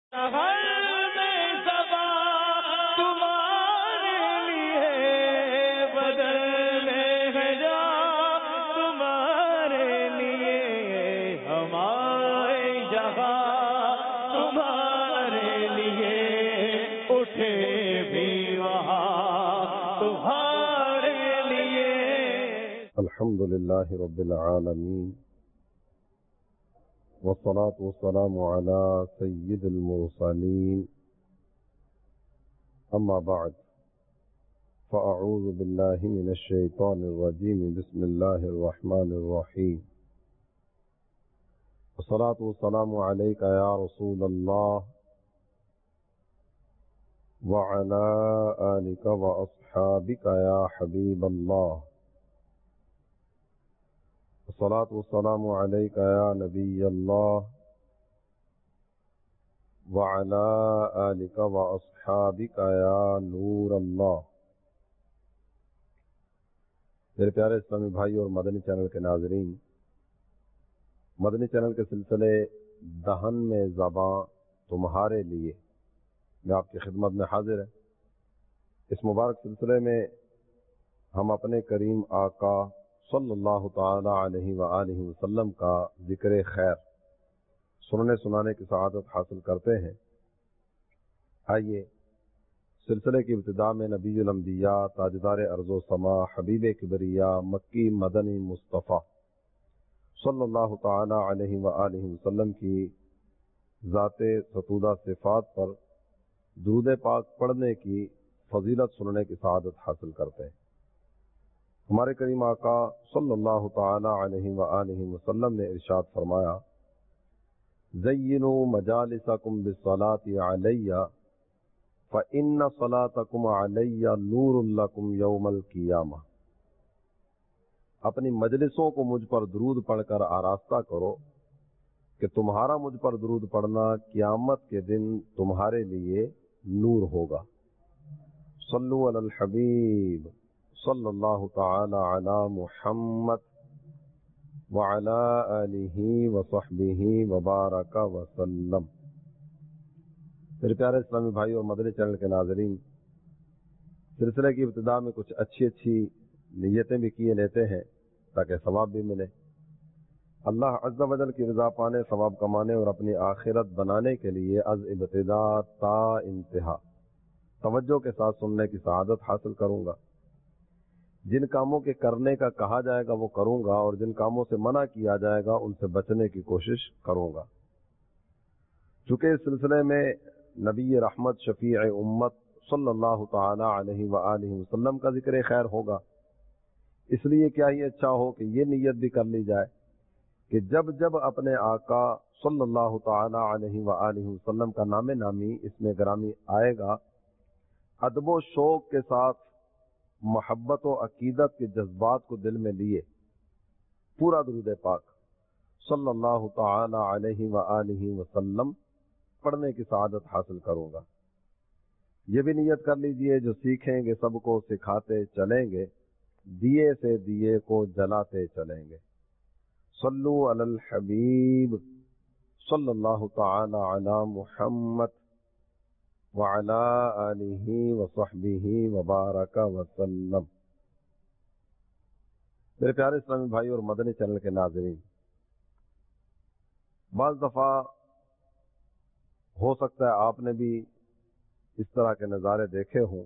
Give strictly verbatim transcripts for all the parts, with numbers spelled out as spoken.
ہر میں زباں تمہارے لیے بدلنے ہیں جان تمہارے لیے ہمارے جہاں تمہارے لیے اٹھے بھی وہاں تمہارے لیے. الحمد للہ رب العالمین والصلاة والسلام على سید المرسلین اما بعد فاعوذ باللہ من الشیطان الرجیم بسم اللہ الرحمن الرحیم والصلاة والسلام علیک یا رسول اللہ وعلى آلک واصحابک یا حبیب اللہ الصلاة والسلام علیک یا نبی اللہ وعلی آلک واصحابک یا نور اللہ. میرے پیارے اسلامی بھائی اور مدنی چینل کے ناظرین، مدنی چینل کے سلسلے دہن میں زباں تمہارے لیے میں آپ کی خدمت میں حاضر ہے. اس مبارک سلسلے میں ہم اپنے کریم آقا صلی اللہ تعالی علیہ وآلہ وسلم کا ذکر خیر سننے سنانے کی سعادت حاصل کرتے ہیں. آئیے سلسلے کی ابتدا میں نبی الانبیاء تاجدار ارض و سما حبیب کبریا مکی مدنی مصطفیٰ صلی اللہ تعالی علیہ وآلہ وسلم کی ذات ستودہ صفات پر درود پاک پڑھنے کی فضیلت سننے کی سعادت حاصل کرتے ہیں. ہمارے کریم آقا صلی اللہ تعالی علیہ وآلہ وسلم نے ارشاد فرمایا، زینوا مجالسکم بالصلاۃ علی فإن صلاتکم علی نور لکم یوم القیامہ. اپنی مجلسوں کو مجھ پر درود پڑھ کر آراستہ کرو کہ تمہارا مجھ پر درود پڑھنا قیامت کے دن تمہارے لیے نور ہوگا. صلو علی الحبیب صلی اللہ تعالی علی محمد وعلی آلہ وصحبہ وبارک وسلم. میرے پیارے اسلامی بھائی اور مدنی چینل کے ناظرین، سلسلے کی ابتدا میں کچھ اچھی اچھی نیتیں بھی کیے لیتے ہیں تاکہ ثواب بھی ملے. اللہ عز و جل کی رضا پانے، ثواب کمانے اور اپنی آخرت بنانے کے لیے از ابتدا تا انتہا توجہ کے ساتھ سننے کی سعادت حاصل کروں گا. جن کاموں کے کرنے کا کہا جائے گا وہ کروں گا، اور جن کاموں سے منع کیا جائے گا ان سے بچنے کی کوشش کروں گا. چونکہ اس سلسلے میں نبی رحمت شفیع امت صلی اللہ تعالی علیہ وآلہ وسلم کا ذکر خیر ہوگا، اس لیے کیا ہی اچھا ہو کہ یہ نیت بھی کر لی جائے کہ جب جب اپنے آقا صلی اللہ تعالی علیہ وآلہ وسلم کا نام نامی اس میں گرامی آئے گا، ادب و شوق کے ساتھ محبت و عقیدت کے جذبات کو دل میں لیے پورا درود پاک صلی اللہ تعالی علیہ وآلہ وسلم پڑھنے کی سعادت حاصل کروں گا. یہ بھی نیت کر لیجئے جو سیکھیں گے سب کو سکھاتے چلیں گے، دیے سے دیے کو جلاتے چلیں گے. صلو علی الحبیب صلی اللہ تعالی علی محمد وعلی آلہ وصحبہ وبارک وسلم. میرے پیارے اسلامی بھائی اور مدنی چینل کے ناظرین، بعض دفعہ ہو سکتا ہے آپ نے بھی اس طرح کے نظارے دیکھے ہوں،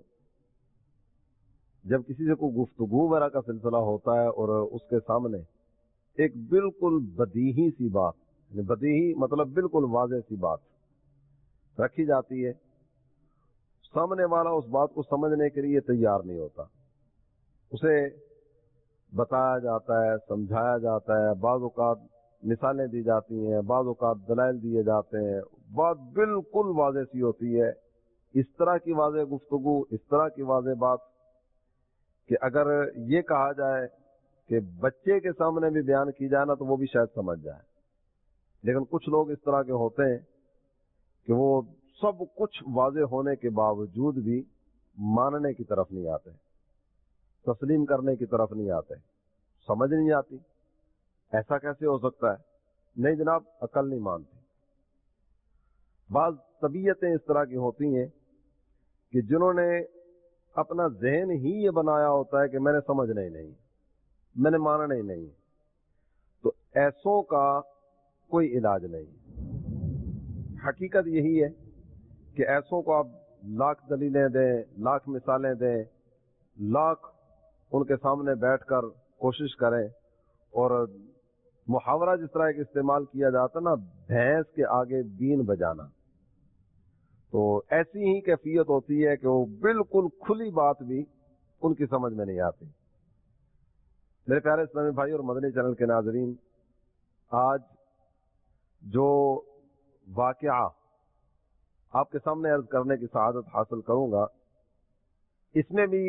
جب کسی سے کوئی گفتگو وغیرہ کا سلسلہ ہوتا ہے اور اس کے سامنے ایک بالکل بدیہی سی بات، یعنی بدیہی مطلب بالکل واضح سی بات رکھی جاتی ہے، سامنے والا اس بات کو سمجھنے کے لیے تیار نہیں ہوتا. اسے بتایا جاتا ہے، سمجھایا جاتا ہے، بعض اوقات مثالیں دی جاتی ہیں، بعض اوقات دلائل دیے جاتے ہیں، بات بالکل واضح سی ہوتی ہے. اس طرح کی واضح گفتگو، اس طرح کی واضح بات کہ اگر یہ کہا جائے کہ بچے کے سامنے بھی بیان کی جائے نا تو وہ بھی شاید سمجھ جائے. لیکن کچھ لوگ اس طرح کے ہوتے ہیں کہ وہ سب کچھ واضح ہونے کے باوجود بھی ماننے کی طرف نہیں آتے، تسلیم کرنے کی طرف نہیں آتے، سمجھ نہیں آتی ایسا کیسے ہو سکتا ہے. نہیں جناب، عقل نہیں مانتی. بعض طبیعتیں اس طرح کی ہوتی ہیں کہ جنہوں نے اپنا ذہن ہی یہ بنایا ہوتا ہے کہ میں نے سمجھنا ہی نہیں، میں نے ماننا ہی نہیں، تو ایسوں کا کوئی علاج نہیں۔ حقیقت یہی ہے کہ ایسوں کو آپ لاکھ دلیلیں دیں، لاکھ مثالیں دیں، لاکھ ان کے سامنے بیٹھ کر کوشش کریں، اور محاورہ جس طرح ایک استعمال کیا جاتا نا، بھینس کے آگے بین بجانا، تو ایسی ہی کیفیت ہوتی ہے کہ وہ بالکل کھلی بات بھی ان کی سمجھ میں نہیں آتی۔ میرے پیارے اسلامی بھائی اور مدنی چینل کے ناظرین، آج جو واقعہ آپ کے سامنے عرض کرنے کی سعادت حاصل کروں گا، اس میں بھی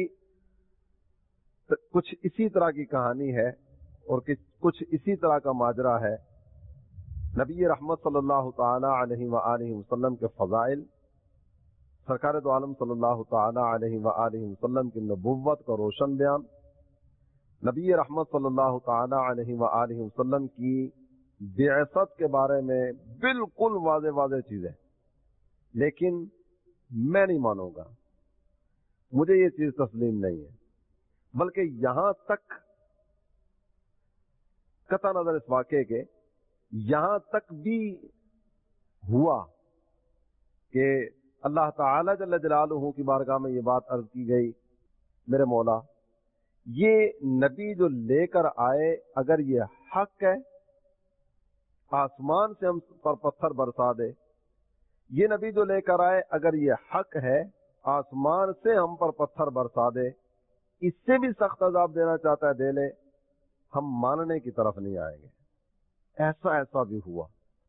کچھ اسی طرح کی کہانی ہے اور کچھ اسی طرح کا ماجرا ہے۔ نبی رحمت صلی اللہ تعالی علیہ وآلہ وسلم کے فضائل، سرکار دو عالم صلی اللہ تعالی علیہ وآلہ وسلم کی نبوت کا روشن بیان، نبی رحمت صلی اللہ تعالی علیہ وآلہ وسلم کی بعثت کے بارے میں بالکل واضح واضح چیزیں، لیکن میں نہیں مانوں گا، مجھے یہ چیز تسلیم نہیں ہے، بلکہ یہاں تک قطع نظر اس واقعے کے، یہاں تک بھی ہوا کہ اللہ تعالی جل جلالہ کی بارگاہ میں یہ بات عرض کی گئی، میرے مولا یہ نبی جو لے کر آئے اگر یہ حق ہے، آسمان سے ہم پر پتھر برسا دے، یہ نبی جو لے کر آئے اگر یہ حق ہے، آسمان سے ہم پر پتھر برسا دے، اس سے بھی سخت عذاب دینا چاہتا ہے دے لے، ہم ماننے کی طرف نہیں آئیں گے۔ ایسا ایسا بھی ہوا،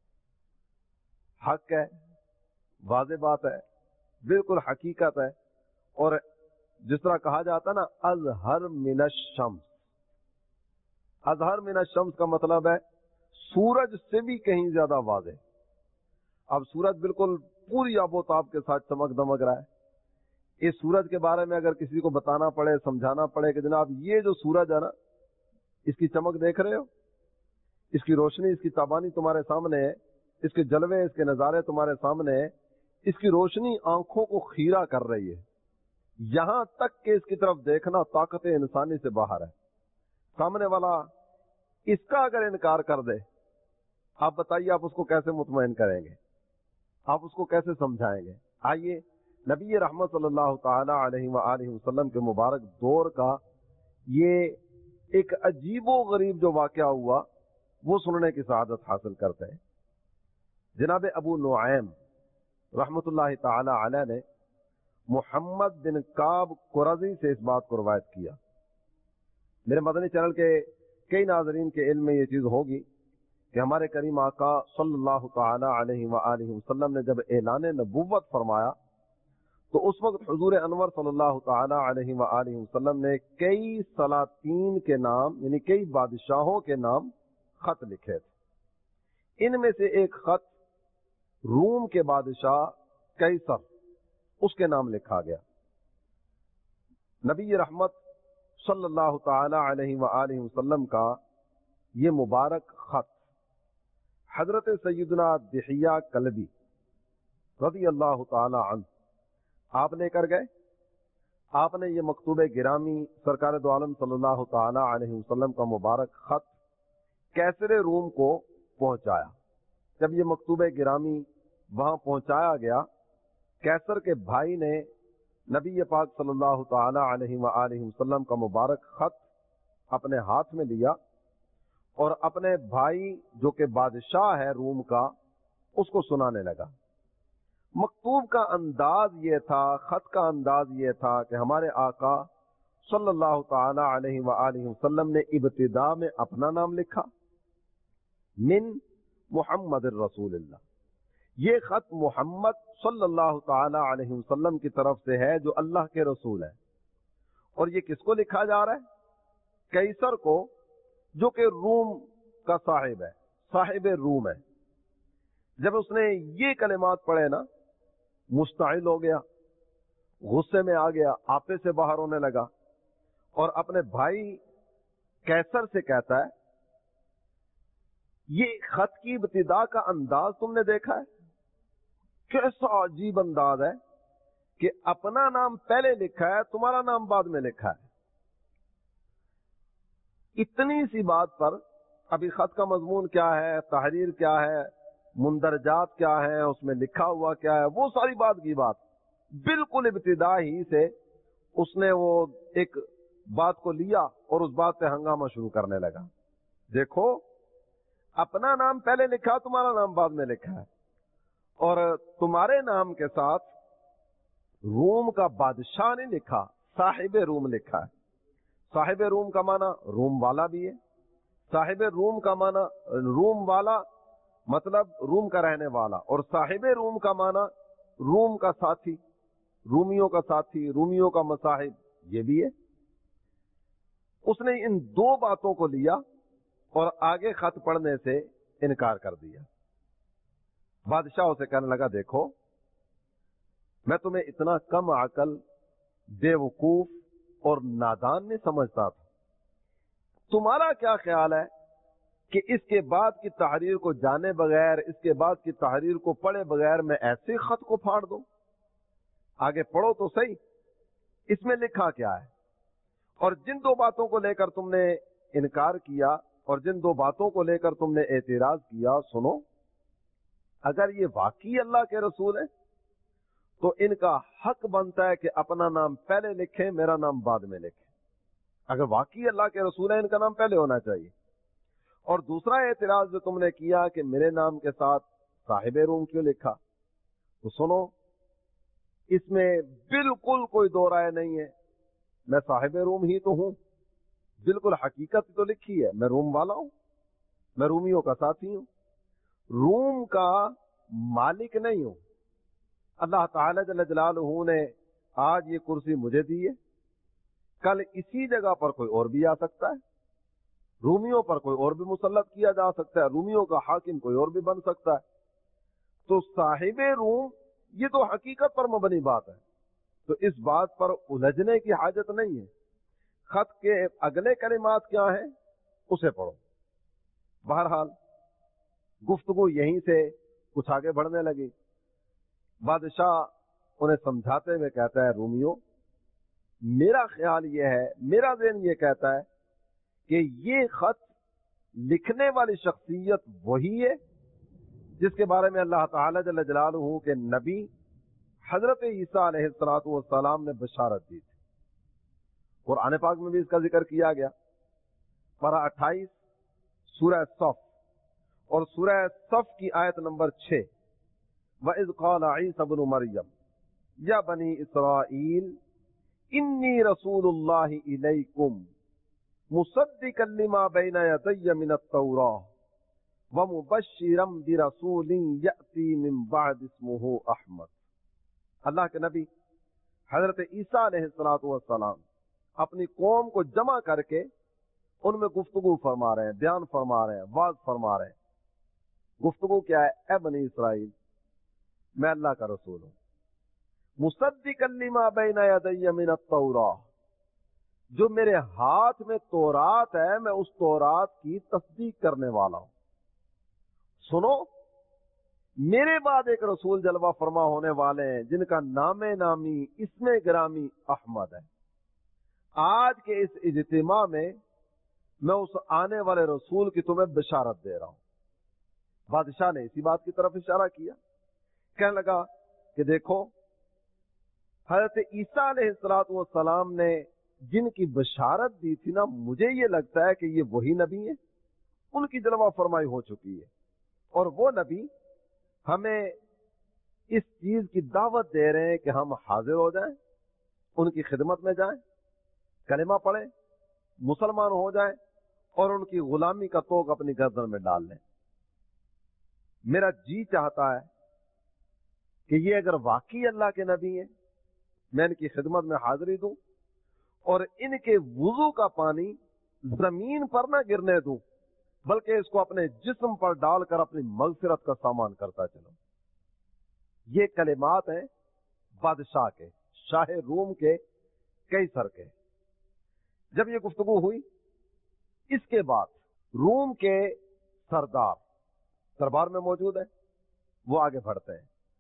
حق ہے، واضح بات ہے، بالکل حقیقت ہے، اور جس طرح کہا جاتا نا اظہر من الشمس، اظہر من الشمس کا مطلب ہے سورج سے بھی کہیں زیادہ واضح۔ اب سورج بالکل پوری آب و تاب کے ساتھ چمک دمک رہا ہے، اس سورج کے بارے میں اگر کسی کو بتانا پڑے، سمجھانا پڑے کہ جناب یہ جو سورج ہے نا، اس کی چمک دیکھ رہے ہو، اس کی روشنی، اس کی تابانی تمہارے سامنے ہے، اس کے جلوے، اس کے نظارے تمہارے سامنے ہے، اس کی روشنی آنکھوں کو خیرہ کر رہی ہے، یہاں تک کہ اس کی طرف دیکھنا طاقت انسانی سے باہر ہے۔ سامنے والا اس کا اگر انکار کر دے، آپ بتائیے آپ اس کو کیسے مطمئن کریں گے، آپ اس کو کیسے سمجھائیں گے؟ آئیے نبی رحمت صلی اللہ تعالی علیہ وآلہ وسلم کے مبارک دور کا یہ ایک عجیب و غریب جو واقعہ ہوا وہ سننے کی سعادت حاصل کرتے ہیں۔ جناب ابو نعیم رحمت اللہ تعالی علیہ نے محمد بن کعب قرظی سے اس بات کو روایت کیا۔ میرے مدنی چینل کے کئی ناظرین کے علم میں یہ چیز ہوگی کہ ہمارے کریم آقا صلی اللہ تعالی علیہ وآلہ وسلم نے جب اعلان نبوت فرمایا تو اس وقت حضور انور صلی اللہ تعالی علیہ وآلہ وسلم نے کئی سلاطین کے نام، یعنی کئی بادشاہوں کے نام خط لکھے تھے۔ ان میں سے ایک خط روم کے بادشاہ قیصر، اس کے نام لکھا گیا۔ نبی رحمت صلی اللہ تعالی علیہ وآلہ وسلم کا یہ مبارک خط حضرت سیدنا دحیہ کلبی رضی اللہ تعالی عنہ آپ لے کر گئے۔ آپ نے یہ مکتوب گرامی سرکار دو عالم صلی اللہ تعالی علیہ وسلم کا مبارک خط کیسر روم کو پہنچایا۔ جب یہ مکتوب گرامی وہاں پہنچایا گیا، کیسر کے بھائی نے نبی پاک صلی اللہ تعالی علیہ وآلہ وسلم کا مبارک خط اپنے ہاتھ میں لیا اور اپنے بھائی جو کہ بادشاہ ہے روم کا، اس کو سنانے لگا۔ مکتوب کا انداز یہ تھا، خط کا انداز یہ تھا کہ ہمارے آقا صلی اللہ تعالی علیہ وآلہ وسلم نے ابتدا میں اپنا نام لکھا، من محمد الرسول اللہ، یہ خط محمد صلی اللہ تعالی علیہ وسلم کی طرف سے ہے جو اللہ کے رسول ہے۔ اور یہ کس کو لکھا جا رہا ہے؟ قیصر کو، جو کہ روم کا صاحب ہے، صاحب روم ہے۔ جب اس نے یہ کلمات پڑھے نا، مشتعل ہو گیا، غصے میں آ گیا، آپے سے باہر ہونے لگا، اور اپنے بھائی قیصر سے کہتا ہے یہ خط کی ابتدا کا انداز تم نے دیکھا ہے؟ कैसा अजीब अंदाज है कि अपना नाम पहले लिखा है, तुम्हारा नाम बाद में लिखा है। इतनी सी बात पर अभी खत का मजमून क्या है, तहरीर क्या है, मुंदरजात क्या है, उसमें लिखा हुआ क्या है, वो सारी बात की बात बिल्कुल इब्तिदा ही से उसने वो एक बात को लिया और उस बात पे हंगामा शुरू करने लगा। देखो, अपना नाम पहले लिखा, तुम्हारा नाम बाद में लिखा है, और तुम्हारे नाम के साथ रूम का बादशाह नहीं लिखा, साहिब रूम लिखा है। साहिब रूम का माना रूम वाला भी है। साहिब रूम का माना रूम वाला मतलब रूम का रहने वाला, और साहिब रूम का माना रूम का साथी, रूमियों का साथी, रूमियों का मसाहिब, ये भी है। उसने इन दो बातों को लिया और आगे खत पढ़ने से इनकार कर दिया। बादशाह उसे कहने लगा, देखो मैं तुम्हें इतना कम अकल, बेवकूफ और नादान नहीं समझता था। तुम्हारा क्या ख्याल है कि इसके बाद की तहरीर को जाने बगैर, इसके बाद की तहरीर को पढ़े बगैर मैं ऐसे खत को फाड़ दूं? आगे पढ़ो तो सही, इसमें लिखा क्या है। और जिन दो बातों को लेकर तुमने इनकार किया और जिन दो बातों को लेकर तुमने एतराज किया, सुनो, अगर ये वाकई अल्लाह के रसूल है तो इनका हक बनता है कि अपना नाम पहले लिखें, मेरा नाम बाद में लिखें। अगर वाकई अल्लाह के रसूल है, इनका नाम पहले होना चाहिए। और दूसरा एतराज जो तुमने किया कि मेरे नाम के साथ साहिब रूम क्यों लिखा, तो सुनो, इसमें बिल्कुल कोई दो राय नहीं है। मैं साहिब रूम ही तो हूं, बिल्कुल हकीकत तो लिखी है, मैं रूम वाला हूं, मैं रूमियों का साथी हूं, रूम का मालिक नहीं हूं। अल्लाह ताला जल्ल जलालहू ने आज ये कुर्सी मुझे दी है, कल इसी जगह पर कोई और भी आ सकता है, रूमियों पर कोई और भी मुसल्लत किया जा सकता है, रूमियों का हाकिम कोई और भी बन सकता है। तो साहिबे रूम ये तो हकीकत पर मबनी बात है, तो इस बात पर उलझने की हाजत नहीं है। खत के अगले कलिमात क्या है उसे पढ़ो। बहरहाल गुफ्तगू यहीं से कुछ आगे बढ़ने लगी। बादशाह उन्हें समझाते हुए कहता है, रूमियों, मेरा ख्याल यह है, मेरा ज़हन ये कहता है कि ये खत लिखने वाली शख्सियत वही है जिसके बारे में अल्लाह ताला जल्ल जलालहू के नबी हजरत ईसा अलैहिस्सलातु वस्सलाम ने बशारत दी थी। कुरान पाक में भी इसका जिक्र किया गया। पारा अट्ठाईस सूरह सफ और सूरह सफ की आयत नंबर छह, वइज़ क़ाल ईसा इब्न मरियम या बनी इसराईल इन्नी रसूलुल्लाहि इलैकुम मुसद्दिक़न लिमा बैना यदैया मिनत तौराह व मुबश्शिरम बिरसूलिन यअती मिन बअद इस्मुहु अहमद। अल्लाह के नबी हजरत ईसा अलैहिस्सलातु वस्सलाम अपनी कौम को जमा करके उनमें गुफ्तगू फरमा रहे हैं, बयान फरमा रहे हैं, वाज फरमा रहे हैं। गुफ्तगू क्या है? ए बनी इसराइल, मैं अल्लाह का रसूल हूं, मुसद्दिक़न लिमा बैना यदैया मिनत तौराह, जो मेरे हाथ में तौरात है मैं उस तौरात की तस्दीक करने वाला हूं। सुनो, मेरे बाद एक रसूल जलवा फरमा होने वाले हैं जिनका नामे नामी इसमें गिरामी अहमद है। आज के इस इज्तिमा में मैं उस आने वाले रसूल की तुम्हें बिशारत दे रहा हूं। बादशाह ने इसी बात की तरफ इशारा किया, कहने लगा कि देखो, हजरत ईसा अलैहिस्सलातु वस्सलाम ने जिनकी बशारत दी थी ना, मुझे ये लगता है कि ये वही नबी है, उनकी जलवा फरमाई हो चुकी है। और वो नबी हमें इस चीज की दावत दे रहे हैं कि हम हाजिर हो जाएं, उनकी खिदमत में जाएं, कलिमा पढ़ें, मुसलमान हो जाएं और उनकी गुलामी का तोग अपनी गर्दन में डाल लें। मेरा जी चाहता है कि ये अगर वाकई अल्लाह के नबी हैं, मैं इनकी खिदमत में हाजिरी दूं और इनके वुजू का पानी जमीन पर ना गिरने दूं, बल्कि इसको अपने जिस्म पर डालकर अपनी मगफिरत का सामान करता चलो। ये कलिमात हैं बादशाह के, शाह रूम के कैसर के। जब ये गुफ्तगू हुई, इसके बाद रूम के सरदार दरबार में मौजूद है, वो आगे बढ़ते हैं।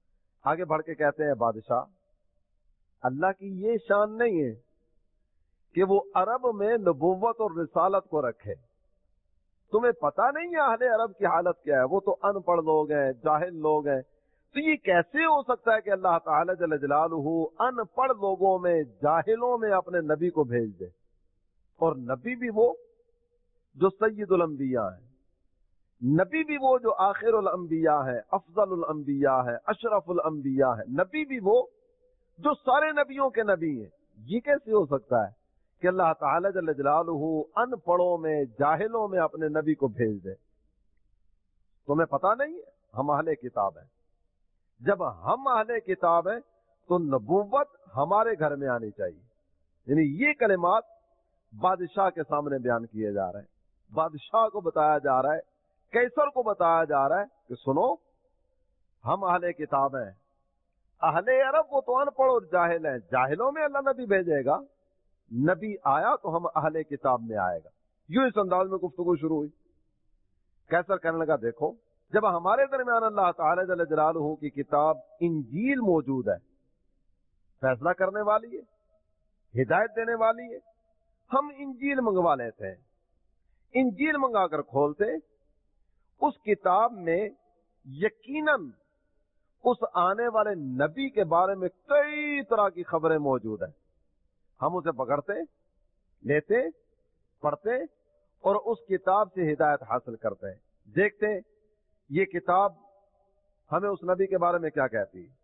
آگے بڑھ کے کہتے ہیں بادشاہ اللہ کی یہ شان نہیں ہے کہ وہ عرب میں نبوت اور رسالت کو رکھے. تمہیں پتا نہیں ہے اہل عرب کی حالت کیا ہے؟ وہ تو ان پڑھ لوگ ہیں، جاہل لوگ ہیں. تو یہ کیسے ہو سکتا ہے کہ اللہ تعالی جل جلالہ ان پڑھ لوگوں میں، جاہلوں میں اپنے نبی کو بھیج دے؟ اور نبی بھی وہ جو سید الانبیاء ہے، نبی بھی وہ جو آخر الانبیاء ہے، افضل الانبیاء ہے، اشرف الانبیاء ہے. نبی بھی وہ جو سارے نبیوں کے نبی ہیں. یہ کیسے ہو سکتا ہے کہ اللہ تعالی جل جلالہ ان پڑھوں میں، جاہلوں میں اپنے نبی کو بھیج دے؟ تمہیں پتا نہیں ہے ہم اہل کتاب ہیں. جب ہم اہل کتاب ہیں تو نبوت ہمارے گھر میں آنی چاہیے. یعنی یہ کلمات بادشاہ کے سامنے بیان کیے جا رہے ہیں. بادشاہ کو بتایا جا رہا ہے، کیسر کو بتایا جا رہا ہے کہ سنو، ہم اہل کتاب ہیں. اہل عرب وہ تو ان پڑھ اور جاہل ہیں، جاہلوں میں اللہ نبی بھیجے گا. نبی آیا تو ہم اہل کتاب میں آئے گا. یوں اس انداز میں گفتگو شروع ہوئی. کیسر کہنے لگا دیکھو، جب ہمارے درمیان اللہ تعالی جل جلالہ کی کتاب انجیل موجود ہے، فیصلہ کرنے والی ہے، ہدایت دینے والی ہے، ہم انجیل منگوا لیتے ہیں. انجیل منگا کر کھولتے، اس کتاب میں یقیناً اس آنے والے نبی کے بارے میں کئی طرح کی خبریں موجود ہیں. ہم اسے پکڑتے، لیتے، پڑھتے اور اس کتاب سے ہدایت حاصل کرتے ہیں. دیکھتے یہ کتاب ہمیں اس نبی کے بارے میں کیا کہتی ہے.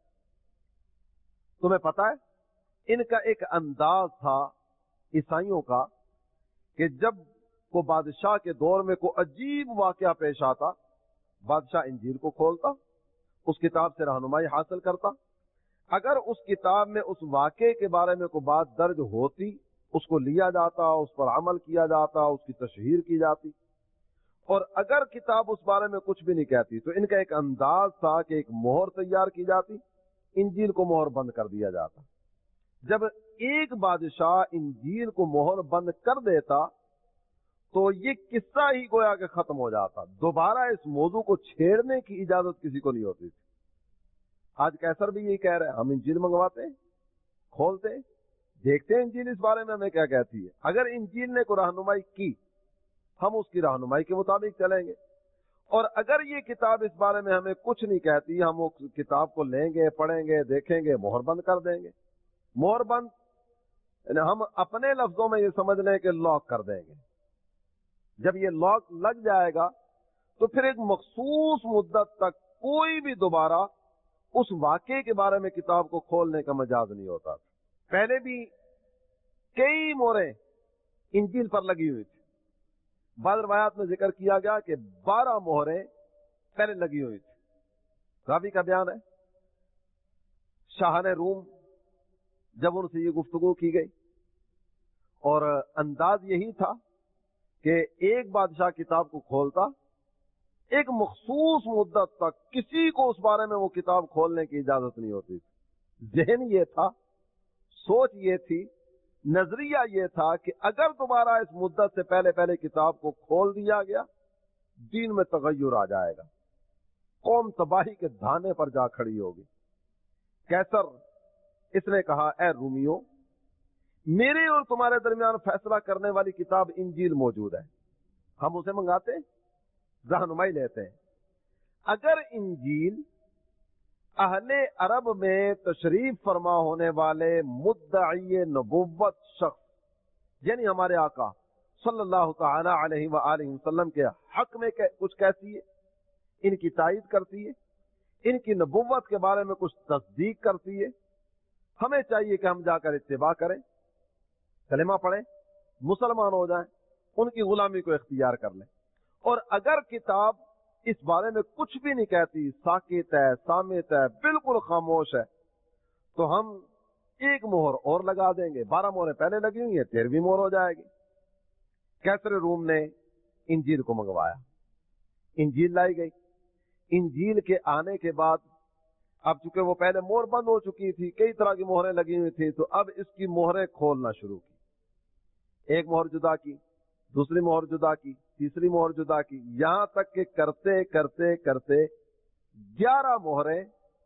تمہیں پتا ہے ان کا ایک انداز تھا عیسائیوں کا کہ جب کو بادشاہ کے دور میں کوئی عجیب واقعہ پیش آتا، بادشاہ انجیل کو کھولتا، اس کتاب سے رہنمائی حاصل کرتا. اگر اس کتاب میں اس واقعے کے بارے میں کوئی بات درج ہوتی، اس کو لیا جاتا، اس پر عمل کیا جاتا، اس کی تشہیر کی جاتی. اور اگر کتاب اس بارے میں کچھ بھی نہیں کہتی تو ان کا ایک انداز تھا کہ ایک مہر تیار کی جاتی، انجیل کو مہر بند کر دیا جاتا. جب ایک بادشاہ انجیل کو مہر بند کر دیتا تو یہ قصہ ہی گویا کہ ختم ہو جاتا. دوبارہ اس موضوع کو چھیڑنے کی اجازت کسی کو نہیں ہوتی تھی. آج کیسر بھی یہی کہہ رہے ہیں، ہم انجیل منگواتے ہیں، کھولتے ہیں، دیکھتے ہیں انجیل اس بارے میں ہمیں کیا کہتی ہے. اگر انجیل نے کوئی رہنمائی کی، ہم اس کی رہنمائی کے مطابق چلیں گے. اور اگر یہ کتاب اس بارے میں ہمیں کچھ نہیں کہتی، ہم اس کتاب کو لیں گے، پڑھیں گے، دیکھیں گے، مہر بند کر دیں گے. مہر بند یعنی ہم اپنے لفظوں میں یہ سمجھ لیں کہ لاک کر دیں گے. جب یہ لاک لگ جائے گا تو پھر ایک مخصوص مدت تک کوئی بھی دوبارہ اس واقعے کے بارے میں کتاب کو کھولنے کا مجاز نہیں ہوتا. پہلے بھی کئی مہریں انجیل پر لگی ہوئی تھی. بعض روایات میں ذکر کیا گیا کہ بارہ مہریں پہلے لگی ہوئی تھی. راوی کا بیان ہے، شاہان روم جب ان سے یہ گفتگو کی گئی اور انداز یہی تھا کہ ایک بادشاہ کتاب کو کھولتا، ایک مخصوص مدت تک کسی کو اس بارے میں وہ کتاب کھولنے کی اجازت نہیں ہوتی تھی. ذہن یہ تھا، سوچ یہ تھی، نظریہ یہ تھا کہ اگر دوبارہ اس مدت سے پہلے پہلے کتاب کو کھول دیا گیا، دین میں تغیر آ جائے گا، قوم تباہی کے دھانے پر جا کھڑی ہوگی. کیسر اس نے کہا، اے رومیوں، میرے اور تمہارے درمیان فیصلہ کرنے والی کتاب انجیل موجود ہے، ہم اسے منگاتے ہیں، رہنمائی لیتے ہیں. اگر انجیل اہل عرب میں تشریف فرما ہونے والے مدعی نبوت شخص یعنی ہمارے آقا صلی اللہ تعالی علیہ وآلہ وسلم کے حق میں کچھ کہتی ہے، ان کی تائید کرتی ہے، ان کی نبوت کے بارے میں کچھ تصدیق کرتی ہے، ہمیں چاہیے کہ ہم جا کر اتباع کریں، کلمہ پڑھیں، مسلمان ہو جائیں، ان کی غلامی کو اختیار کر لیں. اور اگر کتاب اس بارے میں کچھ بھی نہیں کہتی، ساکت ہے، صامت ہے، بالکل خاموش ہے، تو ہم ایک مہر اور لگا دیں گے. بارہ مہریں پہلے لگی ہوئی ہیں، تیرہویں مہر ہو جائے گی. کیسر روم نے انجیل کو منگوایا، انجیل لائی گئی. انجیل کے آنے کے بعد اب چونکہ وہ پہلے مہر بند ہو چکی تھی، کئی طرح کی مہریں لگی ہوئی تھی، تو اب اس کی مہریں کھولنا شروع کی. ایک مہر جدا کی، دوسری مہر جدا کی، تیسری مہر جدا کی، یہاں تک کہ کرتے کرتے کرتے گیارہ مہریں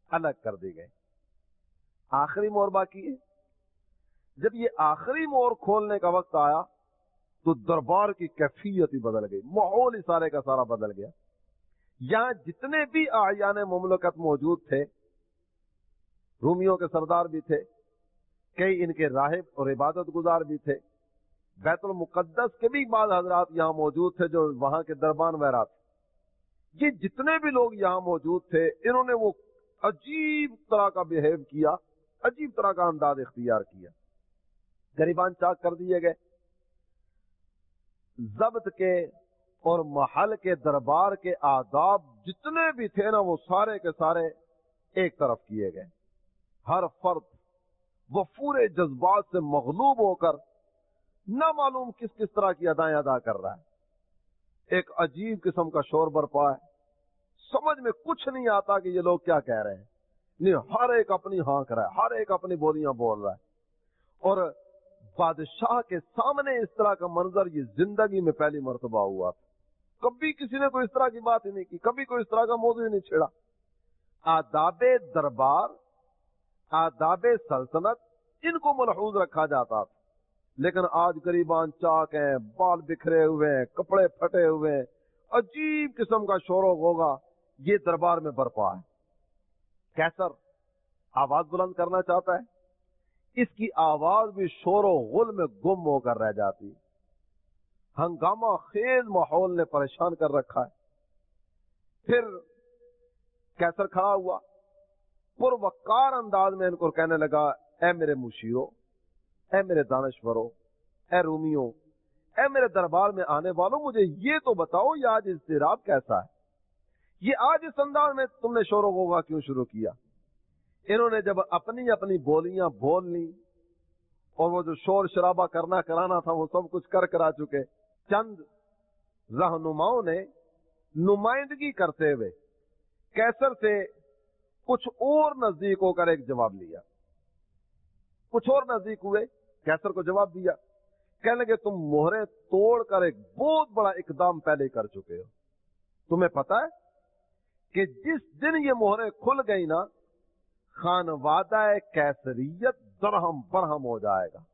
الگ کر دی گئی. آخری مور باقی ہے. جب یہ آخری مور کھولنے کا وقت آیا تو دربار کی کیفیت ہی بدل گئی, ماحول ہی سارے کا سارا بدل گیا. یہاں جتنے بھی اعیان مملکت موجود تھے, رومیوں کے سردار بھی تھے, کئی ان کے راہب اور عبادت گزار بھی تھے, بیت المقدس کے بھی بعض حضرات یہاں موجود تھے جو وہاں کے دربان وغیرہ تھے. یہ جتنے بھی لوگ یہاں موجود تھے, انہوں نے وہ عجیب طرح کا بہیو کیا, عجیب طرح کا انداز اختیار کیا. گریبان چاک کر دیے گئے. ضبط کے اور محل کے دربار کے آداب جتنے بھی تھے نا, وہ سارے کے سارے ایک طرف کیے گئے. ہر فرد وہ پورے جذبات سے مغلوب ہو کر نہ معلوم کس کس طرح کی ادائیں ادا کر رہا ہے. ایک عجیب قسم کا شور برپا ہے, سمجھ میں کچھ نہیں آتا کہ یہ لوگ کیا کہہ رہے ہیں. نہیں, ہر ایک اپنی ہانک رہا ہے, ہر ایک اپنی بولیاں بول رہا ہے. اور بادشاہ کے سامنے اس طرح کا منظر یہ زندگی میں پہلی مرتبہ ہوا تھا. کبھی کسی نے کوئی اس طرح کی بات ہی نہیں کی, کبھی کوئی اس طرح کا موضوع ہی نہیں چھیڑا. آداب دربار, آداب سلطنت, ان کو ملحوظ رکھا جاتا تھا. لیکن آج گریبان چاک ہیں, بال بکھرے ہوئے ہیں, کپڑے پھٹے ہوئے ہیں, عجیب قسم کا شور و غوغا یہ دربار میں برپا ہے. کیسر آواز بلند کرنا چاہتا ہے, اس کی آواز بھی شور و غل میں گم ہو کر رہ جاتی. ہنگامہ خیز ماحول نے پریشان کر رکھا ہے. پھر کیسر کھڑا ہوا, پروقار انداز میں ان کو کہنے لگا, اے میرے مشیرو, اے میرے دانشورو, اے رومیو, اے میرے دربار میں آنے والوں, مجھے یہ تو بتاؤ یہ آج اضطراب کیسا ہے؟ یہ آج اس انداز میں تم نے شور و غوغا کیوں شروع کیا؟ انہوں نے جب اپنی اپنی بولیاں بول لی اور وہ جو شور شرابہ کرنا کرانا تھا وہ سب کچھ کر کرا چکے, چند رہنماؤں نے نمائندگی کرتے ہوئے کیسر سے کچھ اور نزدیک ہو کر ایک جواب لیا. کچھ اور نزدیک ہوئے, کیسر کو جواب دیا. کہنے لگے تم مہریں توڑ کر ایک بہت بڑا اقدام پہلے کر چکے ہو. تمہیں پتا ہے کہ جس دن یہ مہریں کھل گئی نا, خانوادہ کیسریت درہم برہم ہو جائے گا,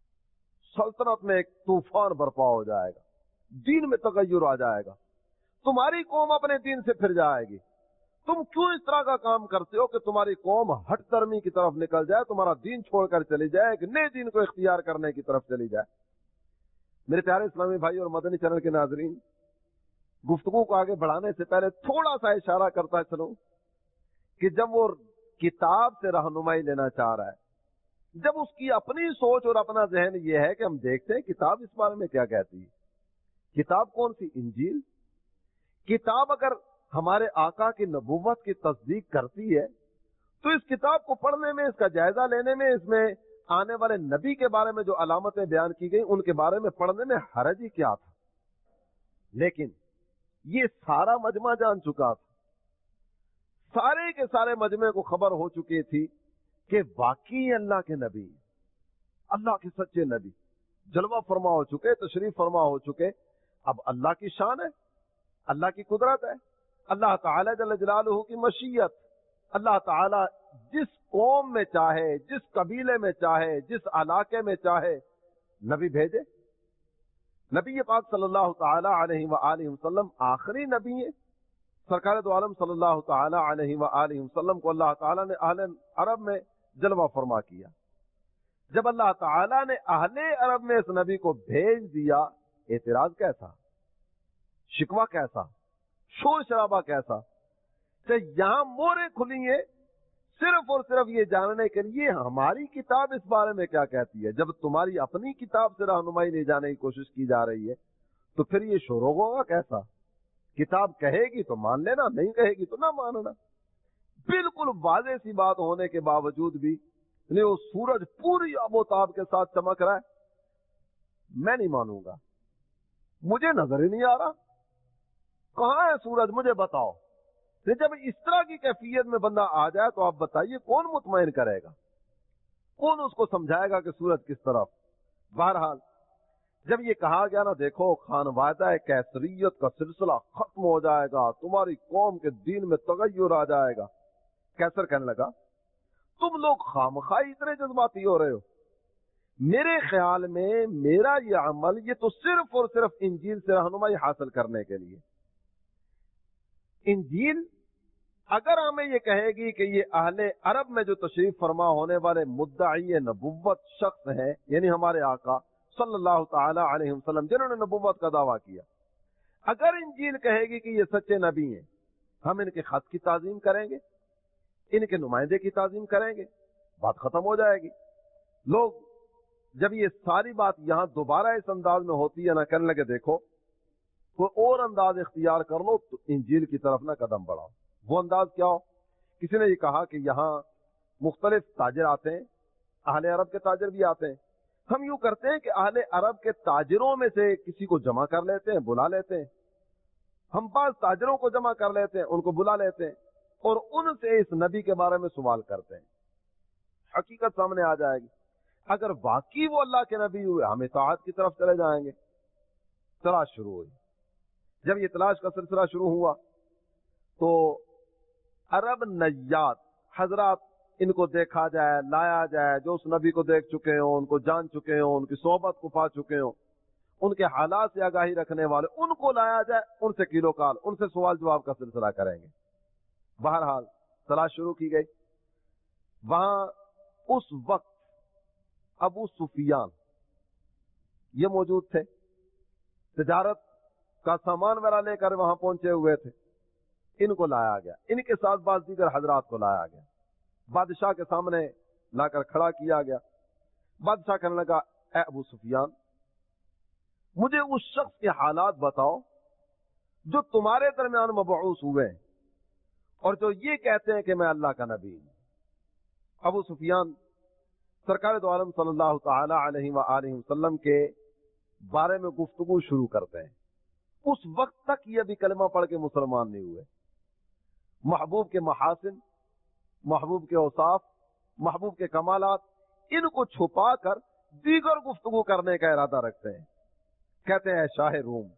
سلطنت میں ایک طوفان برپا ہو جائے گا, دین میں تغیر آ جائے گا, تمہاری قوم اپنے دین سے پھر جائے گی. تم کیوں اس طرح کا کام کرتے ہو کہ تمہاری قوم ہٹ درمی کی طرف نکل جائے, تمہارا دین چھوڑ کر چلی جائے, ایک نئے دین کو اختیار کرنے کی طرف چلی جائے. میرے پیارے اسلامی بھائی اور مدنی چینل کے ناظرین, گفتگو کو آگے بڑھانے سے پہلے تھوڑا سا اشارہ کرتا چلوں کہ جب وہ کتاب سے رہنمائی لینا چاہ رہا ہے, جب اس کی اپنی سوچ اور اپنا ذہن یہ ہے کہ ہم دیکھتے ہیں کتاب اس بارے میں کیا کہتی ہے. کتاب کون سی؟ انجیل. کتاب اگر ہمارے آقا کی نبوت کی تصدیق کرتی ہے تو اس کتاب کو پڑھنے میں, اس کا جائزہ لینے میں, اس میں آنے والے نبی کے بارے میں جو علامتیں بیان کی گئی ان کے بارے میں پڑھنے میں حرج ہی کیا تھا. لیکن یہ سارا مجمع جان چکا تھا, سارے کے سارے مجمع کو خبر ہو چکی تھی کہ واقعی اللہ کے نبی, اللہ کے سچے نبی جلوہ فرما ہو چکے, تشریف فرما ہو چکے. اب اللہ کی شان ہے, اللہ کی قدرت ہے, اللہ تعالی جل جلالہ کی مشیت. اللہ تعالی جس قوم میں چاہے, جس قبیلے میں چاہے, جس علاقے میں چاہے نبی بھیجے. نبی پاک صلی اللہ تعالی علیہ وآلہ وسلم آخری نبی ہیں. سرکار دو عالم صلی اللہ تعالی علیہ وآلہ وسلم کو اللہ تعالی نے اہل عرب میں جلوہ فرما کیا. جب اللہ تعالی نے اہل عرب میں اس نبی کو بھیج دیا, اعتراض کیسا, شکوہ کیسا, شور شرابہ کیسا؟ کہ یہاں موریں کھلی ہیں صرف اور صرف یہ جاننے کے لیے ہماری کتاب اس بارے میں کیا کہتی ہے. جب تمہاری اپنی کتاب سے رہنمائی لے جانے کی کوشش کی جا رہی ہے تو پھر یہ شروع ہوگا کیسا؟ کتاب کہے گی تو مان لینا, نہیں کہے گی تو نہ ماننا. بالکل واضح سی بات ہونے کے باوجود بھی نہیں, وہ سورج پوری آب و تاب کے ساتھ چمک رہا ہے, میں نہیں مانوں گا, مجھے نظر ہی نہیں آ رہا, کہاں ہے سورج مجھے بتاؤ. جب اس طرح کی کیفیت میں بندہ آ جائے تو آپ بتائیے کون مطمئن کرے گا, کون اس کو سمجھائے گا کہ سورج کس طرف. بہرحال جب یہ کہا گیا نا, دیکھو خانوادہ کیسریت کا سلسلہ ختم ہو جائے گا, تمہاری قوم کے دین میں تغیر آ جائے گا, कैसर कहने लगा तुम लोग खामखाई इतने जज्बाती हो रहे हो, मेरे ख्याल में मेरा ये अमल ये तो सिर्फ और सिर्फ इंजील से रहनुमाई हासिल करने के लिए। इंजील अगर हमें ये कहेगी कि ये अहले अरब में जो तशरीफ फरमा होने वाले मुद्दाई नबुव्वत शख्स हैं, यानी हमारे आका सल्लल्लाहु ताला अलैहि वसल्लम जिन्होंने नबुव्वत का दावा किया, अगर इंजील कहेगी कि ये सच्चे नबी हैं, हम इनके खत की ताजीम करेंगे, इनके नुमाइंदे की ताजीम करेंगे, बात खत्म हो जाएगी। लोग जब ये सारी बात यहां दोबारा इस अंदाज में होती है ना, कहने लगे देखो कोई और अंदाज इख्तियार कर लो तो इंजील की तरफ ना कदम बढ़ाओ। वो अंदाज क्या हो? किसी ने ये कहा कि यहाँ मुख्तलिफ ताजिर आते हैं, अहले अरब के ताजिर भी आते हैं, हम यूं करते हैं कि अहले अरब के ताजिरों में से किसी को जमा कर लेते हैं, बुला लेते हैं, हम पास ताजिरों को जमा कर लेते हैं, उनको बुला लेते हैं और उनसे इस नबी के बारे में सवाल करते हैं, हकीकत सामने आ जाएगी। अगर वाकई वो अल्लाह के नबी हुए हम इताअत की तरफ चले जाएंगे। तलाश शुरू हुई। जब ये तलाश का सिलसिला शुरू हुआ तो अरब नज्जात हजरात इनको देखा जाए, लाया जाए, जो उस नबी को देख चुके हो, उनको जान चुके हो, उनकी सोहबत को पा चुके हो, उनके हालात से आगाही रखने वाले, उनको लाया जाए, उनसे किलो काल, उनसे सवाल जवाब का सिलसिला करेंगे। बहरहाल तलाश शुरू की गई। वहां उस वक्त अबू सुफियान ये मौजूद थे, तिजारत का सामान वगैरह लेकर वहां पहुंचे हुए थे। इनको लाया गया, इनके साथ बाद दीगर हजरात को लाया गया, बादशाह के सामने लाकर खड़ा किया गया। बादशाह कहने लगा ए अबू सुफियान, मुझे उस शख्स के हालात बताओ जो तुम्हारे दरमियान मबऊस हुए हैं और जो ये कहते हैं कि मैं अल्लाह का नबी हूं। अबू सुफियान सरकार दो आलम सल्लल्लाहु ताला अलैहि व आलिहि वसल्लम के बारे में गुफ्तगू शुरू करते हैं। उस वक्त तक ये भी कलमा पढ़ के मुसलमान नहीं हुए। महबूब के महासिन, महबूब के औसाफ, महबूब के कमालात, इनको छुपा कर दीगर गुफ्तगू करने का इरादा रखते हैं। कहते हैं शाह रूम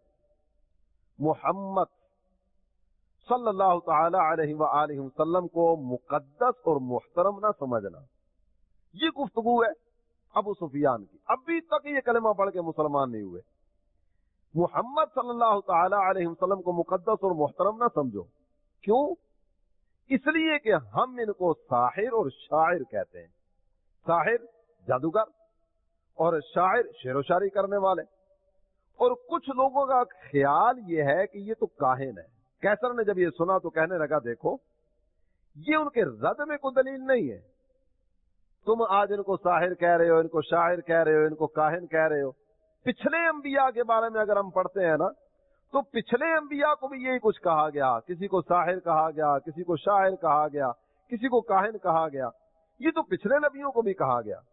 मुहम्मद सल्लल्लाहु ताला अलैहि व आलिहि वसल्लम को मुकद्दस और मुहतरम ना समझना। ये गुफ्तगू है अबू सुफियान की। अभी तक ये कलमा पढ़ के मुसलमान नहीं हुए। मुहम्मद सल्लल्लाहु ताला अलैहि वसल्लम को मुकद्दस और मुहतरम ना समझो। क्यों? इसलिए कि हम इनको साहिर और शायर कहते हैं। साहिर जादूगर और शायर शेरो शायरी करने वाले। और कुछ लोगों का ख्याल ये है कि ये तो काहिन है। कैसर ने जब ये सुना तो कहने लगा देखो ये उनके रद में कोई दलील नहीं है। तुम आज इनको साहिर कह रहे हो, इनको शायर कह रहे हो, इनको काहिन कह रहे हो। पिछले अंबिया के बारे में अगर हम पढ़ते हैं ना तो पिछले अंबिया को भी यही कुछ कहा गया। किसी को साहिर कहा गया, किसी को शायर कहा गया, किसी को काहिन कहा गया। ये तो पिछले नबियों को भी कहा गया।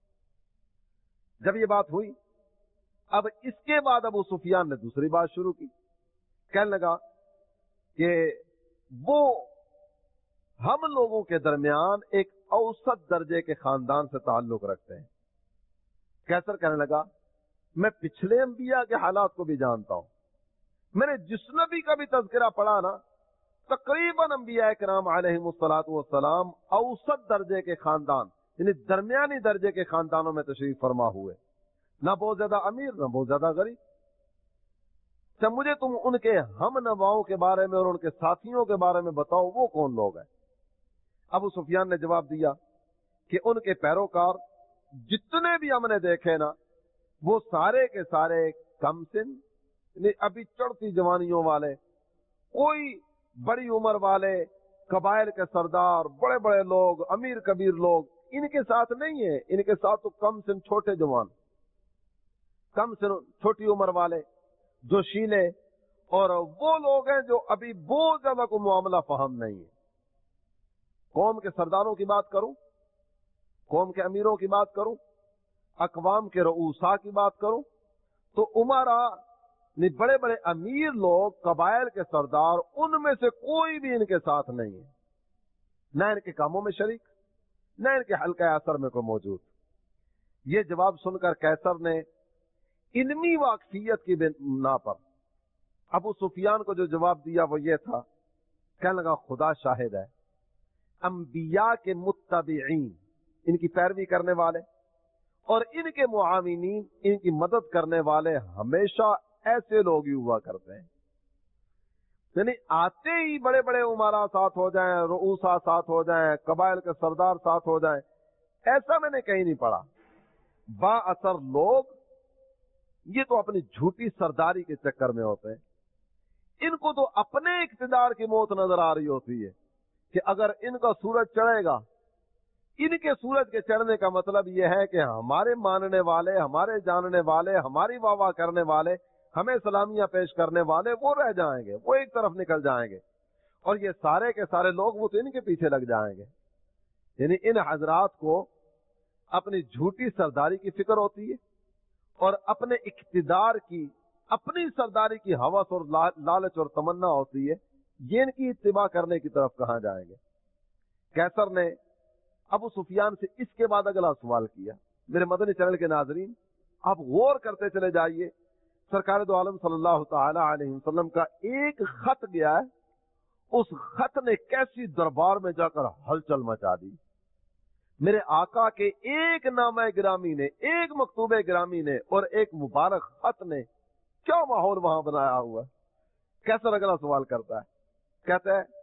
जब ये बात हुई, अब इसके बाद अबू सुफियान ने दूसरी बात शुरू की। कहने लगा कि वो हम लोगों के दरमियान एक औसत दर्जे के खानदान से ताल्लुक रखते हैं। कैसर कहने लगा मैं पिछले अंबिया के हालात को भी जानता हूं। मैंने जिस नबी का भी तज़किरा पढ़ा ना, तकरीबन अंबिया किराम अलैहिमुस्सलातु वस्सलाम औसत दर्जे के खानदान यानी दरमियानी दर्जे के खानदानों में तशरीफ फरमा हुए। ना बहुत ज्यादा अमीर, ना बहुत ज्यादा गरीब। जब मुझे तुम उनके हम नवाओं के बारे में और उनके साथियों के बारे में बताओ, वो कौन लोग हैं? अबू सुफियान ने जवाब दिया कि उनके पैरोकार जितने भी हमने देखे ना, वो सारे के सारे कमसिन अभी चढ़ती जवानियों वाले, कोई बड़ी उम्र वाले, कबाइल के सरदार, बड़े बड़े लोग, अमीर कबीर लोग इनके साथ नहीं है। इनके साथ तो कमसिन छोटे जवान, कमसिन छोटी उम्र वाले, जोशीले, और वो लोग हैं जो अभी बहुत ज्यादा को मामला फहम नहीं है। कौम के सरदारों की बात करूं, कौम के अमीरों की बात करूं, अकवाम के रऊसा की बात करूं, तो उमरा ने बड़े बड़े अमीर लोग, कबाइल के सरदार, उनमें से कोई भी इनके साथ नहीं है। न इनके कामों में शरीक, न इनके हल्का असर में कोई मौजूद। ये जवाब सुनकर कैसर ने इल्मी वाकफियत की बिना पर अबू सुफियान को जो जवाब दिया वो ये था, कहने लगा खुदा शाहिद है, انبیاء کے متبعین، ان کی پیروی کرنے والے، اور ان کے معاونین، ان کی مدد کرنے والے ہمیشہ ایسے لوگ ہی ہوا کرتے ہیں. یعنی آتے ہی بڑے بڑے عمرا ساتھ ہو جائیں، رؤوسا ساتھ ہو جائیں، قبائل کے سردار ساتھ ہو جائیں، ایسا میں نے کہیں نہیں پڑھا. با اثر لوگ یہ تو اپنی جھوٹی سرداری کے چکر میں ہوتے ہیں. ان کو تو اپنے اقتدار کی موت نظر آ رہی ہوتی ہے کہ اگر ان کا سورج چڑھے گا، ان کے سورج کے چڑھنے کا مطلب یہ ہے کہ ہمارے ماننے والے، ہمارے جاننے والے، ہماری واہ واہ کرنے والے، ہمیں سلامیاں پیش کرنے والے وہ رہ جائیں گے، وہ ایک طرف نکل جائیں گے، اور یہ سارے کے سارے لوگ وہ تو ان کے پیچھے لگ جائیں گے. یعنی ان حضرات کو اپنی جھوٹی سرداری کی فکر ہوتی ہے اور اپنے اقتدار کی، اپنی سرداری کی ہوس اور لالچ اور تمنا ہوتی ہے. یہ ان کی اتباع کرنے کی طرف کہاں جائیں گے؟ کیسر نے ابو سفیان سے اس کے بعد اگلا سوال کیا. میرے مدنی چینل کے ناظرین، آپ غور کرتے چلے جائیے. سرکار دو عالم صلی اللہ تعالی علیہ وسلم کا ایک خط گیا ہے، اس خط نے کیسی دربار میں جا کر ہلچل مچا دی. میرے آقا کے ایک نامہ گرامی نے، ایک مکتوب گرامی نے اور ایک مبارک خط نے کیا ماحول وہاں بنایا ہوا ہے. کیسر اگلا سوال کرتا ہے، کہتا ہے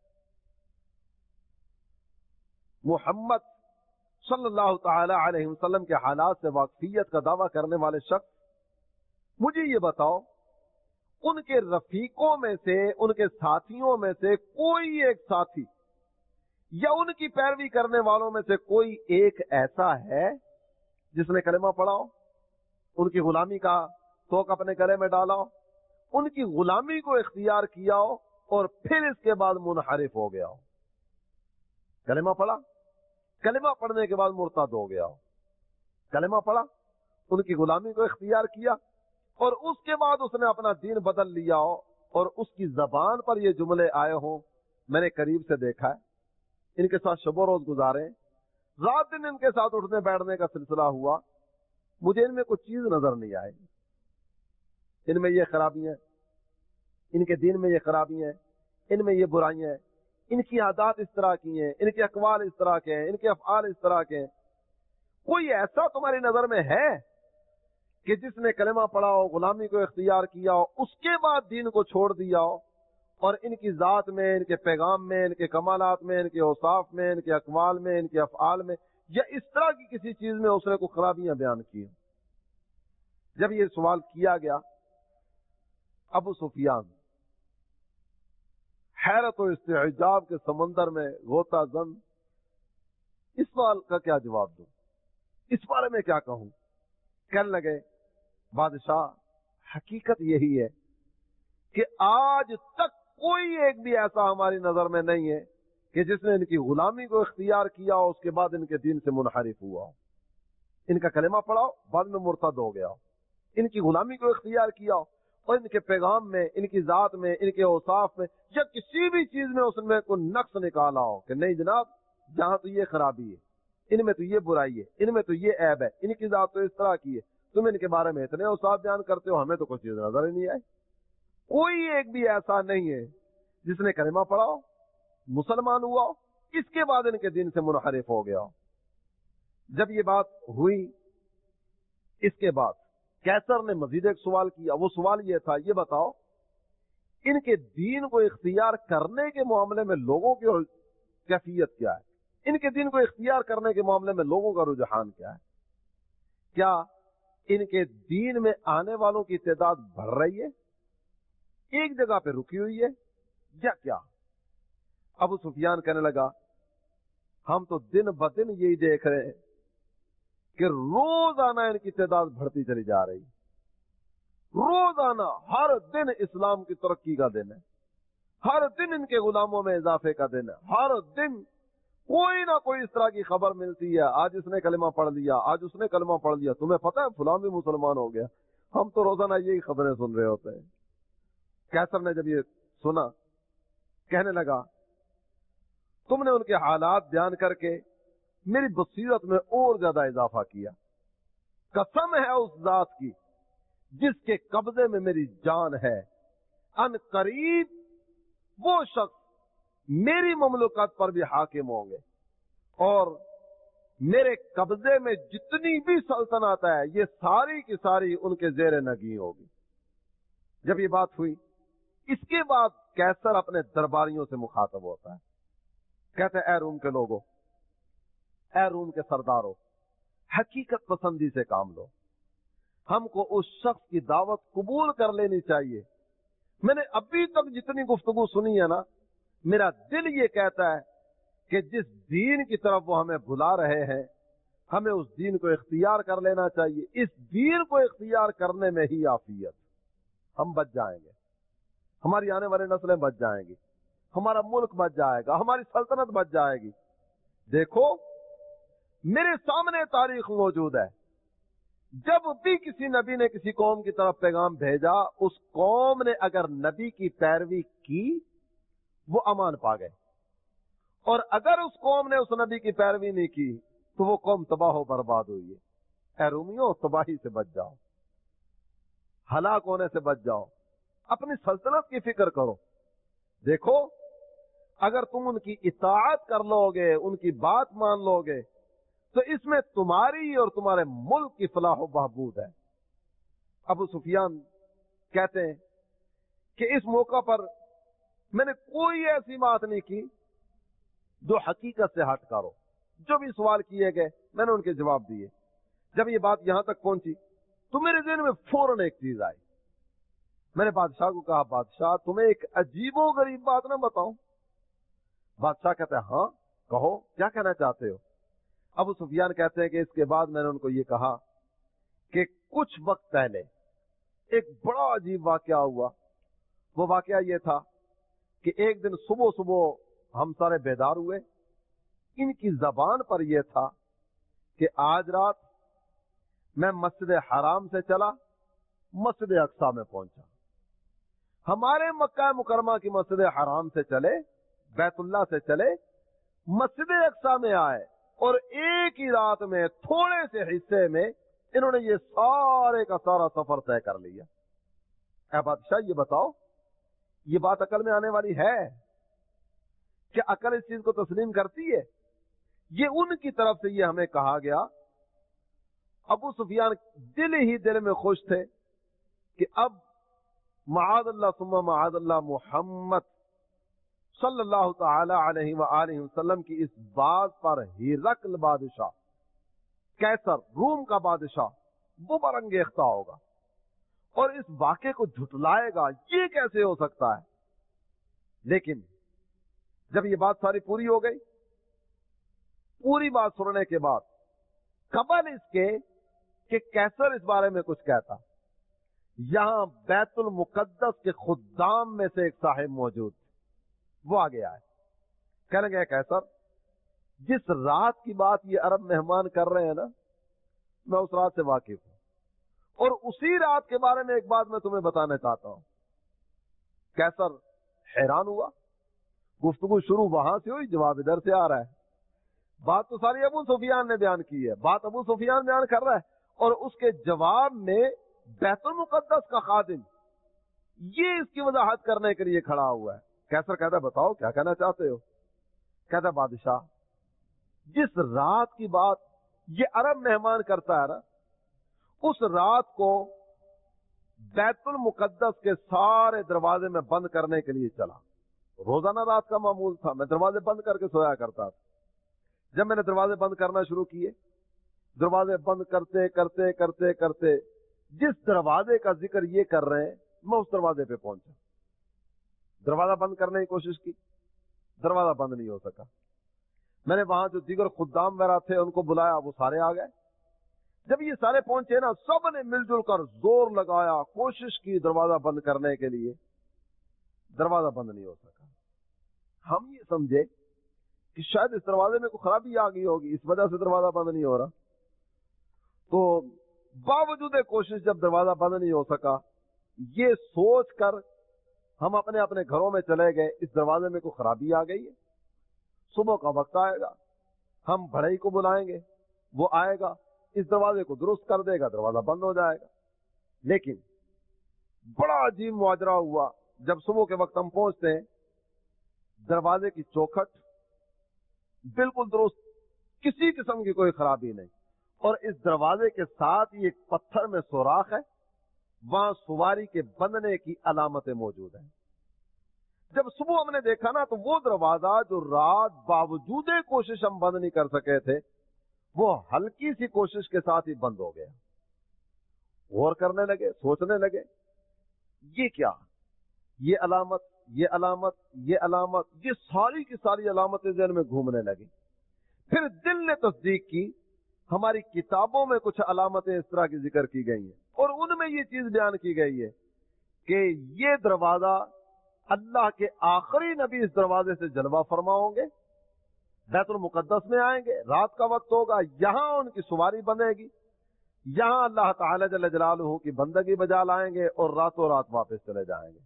محمد صلی اللہ تعالی علیہ وسلم کے حالات سے واقفیت کا دعویٰ کرنے والے شخص، مجھے یہ بتاؤ ان کے رفیقوں میں سے، ان کے ساتھیوں میں سے کوئی ایک ساتھی یا ان کی پیروی کرنے والوں میں سے کوئی ایک ایسا ہے جس نے کلمہ پڑھا ہو، ان کی غلامی کا توق اپنے گلے میں ڈالا ہو، ان کی غلامی کو اختیار کیا ہو اور پھر اس کے بعد منحرف ہو گیا ہو. کلمہ پڑھا، کلمہ پڑھنے کے بعد مرتد ہو گیا ہو. کلمہ پڑھا، ان کی غلامی کو اختیار کیا اور اس کے بعد اس نے اپنا دین بدل لیا ہو اور اس کی زبان پر یہ جملے آئے ہوں. میں نے قریب سے دیکھا ہے، ان کے ساتھ شب و روز گزارے، رات دن ان کے ساتھ اٹھنے بیٹھنے کا سلسلہ ہوا. مجھے ان میں کوئی چیز نظر نہیں آئی. ان میں یہ خرابیاں، ان کے دین میں یہ خرابیاں، ان میں یہ برائیاں، ان کی عادات اس طرح کی ہیں، ان کے اقوال اس طرح کے ہیں، ان کے افعال اس طرح کے ہیں. کوئی ایسا تمہاری نظر میں ہے کہ جس نے کلمہ پڑھا ہو، غلامی کو اختیار کیا ہو، اس کے بعد دین کو چھوڑ دیا ہو اور ان کی ذات میں، ان کے پیغام میں، ان کے کمالات میں، ان کے اوصاف میں، ان کے اقوال میں، ان کے افعال میں یا اس طرح کی کسی چیز میں اس نے کوئی خرابیاں بیان کی؟ جب یہ سوال کیا گیا، ابو سفیان حیرت و استعجاب کے سمندر میں غوطہ زن، اس سوال کا کیا جواب دوں، اس بارے میں کیا کہوں؟ کہنے لگے بادشاہ، حقیقت یہی ہے کہ آج تک کوئی ایک بھی ایسا ہماری نظر میں نہیں ہے کہ جس نے ان کی غلامی کو اختیار کیا ہو، اس کے بعد ان کے دین سے منحرف ہوا ہو. ان کا کلمہ پڑھاؤ، بعد میں مرتد ہو گیا ہو. ان کی غلامی کو اختیار کیا ہو اور ان کے پیغام میں، ان کی ذات میں، ان کے اوصاف میں یا کسی بھی چیز میں اس میں کوئی نقص نکالا ہو کہ نہیں جناب، جہاں تو یہ خرابی ہے، ان میں تو یہ برائی ہے، ان میں تو یہ عیب ہے، ان کی ذات تو اس طرح کی ہے، تم ان کے بارے میں اتنے اوصاف بیان کرتے ہو، ہمیں تو کوئی چیز نظر ہی نہیں آئی. کوئی ایک بھی ایسا نہیں ہے جس نے کلمہ پڑھا ہو، مسلمان ہوا ہو، اس کے بعد ان کے دین سے منحرف ہو گیا ہو. جب یہ بات ہوئی، اس کے بعد کیسر نے مزید ایک سوال کیا. وہ سوال یہ تھا، یہ بتاؤ ان کے دین کو اختیار کرنے کے معاملے میں لوگوں کی کیفیت کیا ہے؟ ان کے دین کو اختیار کرنے کے معاملے میں لوگوں کا رجحان کیا ہے؟ کیا ان کے دین میں آنے والوں کی تعداد بڑھ رہی ہے، ایک جگہ پہ رکی ہوئی ہے، یا کیا؟ ابو سفیان کہنے لگا، ہم تو دن بدن یہی دیکھ رہے ہیں کہ روزانہ ان کی تعداد بڑھتی چلی جا رہی. روزانہ، ہر دن اسلام کی ترقی کا دن ہے، ہر دن ان کے غلاموں میں اضافے کا دن ہے، ہر دن کوئی نہ کوئی اس طرح کی خبر ملتی ہے، آج اس نے کلمہ پڑھ لیا، آج اس نے کلمہ پڑھ لیا، تمہیں پتہ ہے فلاں بھی مسلمان ہو گیا. ہم تو روزانہ یہی خبریں سن رہے ہوتے ہیں. کیسر نے جب یہ سنا، کہنے لگا، تم نے ان کے حالات بیان کر کے میری بصیرت میں اور زیادہ اضافہ کیا. قسم ہے اس ذات کی جس کے قبضے میں میری جان ہے، ان قریب وہ شخص میری مملکت پر بھی حاکم ہوں گے اور میرے قبضے میں جتنی بھی سلطنت ہے یہ ساری کی ساری ان کے زیر نگی ہوگی. جب یہ بات ہوئی اس کے بعد کیسر اپنے درباریوں سے مخاطب ہوتا ہے. کہتے ہیں اے روم کے لوگوں، اے روم کے سرداروں، حقیقت پسندی سے کام لو. ہم کو اس شخص کی دعوت قبول کر لینی چاہیے. میں نے ابھی تک جتنی گفتگو سنی ہے نا، میرا دل یہ کہتا ہے کہ جس دین کی طرف وہ ہمیں بلا رہے ہیں ہمیں اس دین کو اختیار کر لینا چاہیے. اس دین کو اختیار کرنے میں ہی عافیت، ہم بچ جائیں گے، ہماری آنے والی نسلیں بچ جائیں گی، ہمارا ملک بچ جائے گا، ہماری سلطنت بچ جائے گی. دیکھو میرے سامنے تاریخ موجود ہے، جب بھی کسی نبی نے کسی قوم کی طرف پیغام بھیجا اس قوم نے اگر نبی کی پیروی کی وہ امان پا گئے، اور اگر اس قوم نے اس نبی کی پیروی نہیں کی تو وہ قوم تباہ و برباد ہوئی ہے. اے رومیوں، تباہی سے بچ جاؤ، ہلاک ہونے سے بچ جاؤ، اپنی سلطنت کی فکر کرو. دیکھو اگر تم ان کی اطاعت کر لو گے، ان کی بات مان لو گے تو اس میں تمہاری اور تمہارے ملک کی فلاح و بہبود ہے. ابو سفیان کہتے ہیں کہ اس موقع پر میں نے کوئی ایسی بات نہیں کی جو حقیقت سے ہٹ کر ہو. جو بھی سوال کیے گئے میں نے ان کے جواب دیے. جب یہ بات یہاں تک پہنچی تو میرے ذہن میں فوراً ایک چیز آئی. میں نے بادشاہ کو کہا بادشاہ تمہیں ایک عجیب و غریب بات نہ بتاؤں؟ بادشاہ کہتے ہیں ہاں کہو کیا کہنا چاہتے ہو. ابو سفیان کہتے ہیں کہ اس کے بعد میں نے ان کو یہ کہا کہ کچھ وقت پہلے ایک بڑا عجیب واقعہ ہوا. وہ واقعہ یہ تھا کہ ایک دن صبح صبح ہم سارے بیدار ہوئے. ان کی زبان پر یہ تھا کہ آج رات میں مسجد حرام سے چلا، مسجد اقصی میں پہنچا. ہمارے مکہ مکرمہ کی مسجد حرام سے چلے، بیت اللہ سے چلے، مسجد اقصی میں آئے اور ایک ہی رات میں تھوڑے سے حصے میں انہوں نے یہ سارے کا سارا سفر طے کر لیا. اے بادشاہ یہ بتاؤ یہ بات عقل میں آنے والی ہے؟ کیا عقل اس چیز کو تسلیم کرتی ہے؟ یہ ان کی طرف سے یہ ہمیں کہا گیا. ابو سفیان دل ہی دل میں خوش تھے کہ اب معاذ اللہ ثم معاذ اللہ محمد صلی اللہ تعالی علیہ وآلہ وسلم کی اس بات پر ہرقل بادشاہ، کیسر روم کا بادشاہ، وہ برانگیختہ ہوگا اور اس واقعے کو جھٹلائے گا. یہ کیسے ہو سکتا ہے؟ لیکن جب یہ بات ساری پوری ہو گئی، پوری بات سننے کے بعد قبل اس کے کہ کیسر اس بارے میں کچھ کہتا، یہاں بیت المقدس کے خدام میں سے ایک صاحب موجود تھے. وہ آگے آئے، کہنے گئے کیسر جس رات کی بات یہ عرب مہمان کر رہے ہیں نا، میں اس رات سے واقف ہوں اور اسی رات کے بارے میں ایک بات میں تمہیں بتانا چاہتا ہوں. کیسر حیران ہوا. گفتگو شروع وہاں سے ہوئی، جواب ادھر سے آ رہا ہے. بات تو ساری ابو سفیان نے بیان کی ہے، بات ابو سفیان بیان کر رہا ہے اور اس کے جواب میں بیت المقدس کا خادم یہ اس کی وضاحت کرنے کے لیے کھڑا ہوا ہے. کیسر کہتا ہے بتاؤ کیا کہنا چاہتے ہو؟ کہتا ہے بادشاہ جس رات کی بات یہ عرب مہمان کرتا ہے نا، اس رات کو بیت المقدس کے سارے دروازے میں بند کرنے کے لیے چلا. روزانہ رات کا معمول تھا، میں دروازے بند کر کے سویا کرتا تھا. جب میں نے دروازے بند کرنا شروع کیے، دروازے بند کرتے کرتے کرتے کرتے جس دروازے کا ذکر یہ کر رہے ہیں میں اس دروازے پہ پہنچا. دروازہ بند کرنے کی کوشش کی، دروازہ بند نہیں ہو سکا. میں نے وہاں جو دیگر خدام وغیرہ تھے ان کو بلایا، وہ سارے آ گئے. جب یہ سارے پہنچے نا، سب نے مل جل کر زور لگایا، کوشش کی دروازہ بند کرنے کے لیے، دروازہ بند نہیں ہو سکا. ہم یہ سمجھے کہ شاید اس دروازے میں کوئی خرابی آ گئی ہوگی، اس وجہ سے دروازہ بند نہیں ہو رہا. تو باوجود کوشش جب دروازہ بند نہیں ہو سکا، یہ سوچ کر ہم اپنے اپنے گھروں میں چلے گئے اس دروازے میں کوئی خرابی آ گئی ہے، صبح کا وقت آئے گا، ہم بڑھئی کو بلائیں گے، وہ آئے گا، اس دروازے کو درست کر دے گا، دروازہ بند ہو جائے گا. لیکن بڑا عجیب ماجرا ہوا. جب صبح کے وقت ہم پہنچتے ہیں दरवाजे की चौखट बिल्कुल दुरुस्त, किसी किस्म की कोई खराबी नहीं, और इस दरवाजे के साथ ही एक पत्थर में सुराख है, वहां सवारी के बंधने की अलामतें मौजूद हैं। जब सुबह हमने देखा ना, तो वो दरवाजा जो रात बावजूद कोशिश हम बंद नहीं कर सके थे, वो हल्की सी कोशिश के साथ ही बंद हो गया। गौर करने लगे, सोचने लगे, ये क्या, ये अलामत, ये अलामत, ये अलामत, ये सारी की सारी अलामतें ज़हन में घूमने लगी। फिर दिल ने तस्दीक की, हमारी किताबों में कुछ अलामतें इस तरह की जिक्र की गई हैं, और उनमें ये चीज बयान की गई है कि ये दरवाजा, अल्लाह के आखिरी नबी इस दरवाजे से जलवा फरमा होंगे, बैतुल मुकद्दस में आएंगे, रात का वक्त होगा, यहां उनकी सवारी बनेगी, यहां अल्लाह ताला जल्ल जलालुहु की बंदगी बजा लाएंगे और रातों रात वापस चले जाएंगे।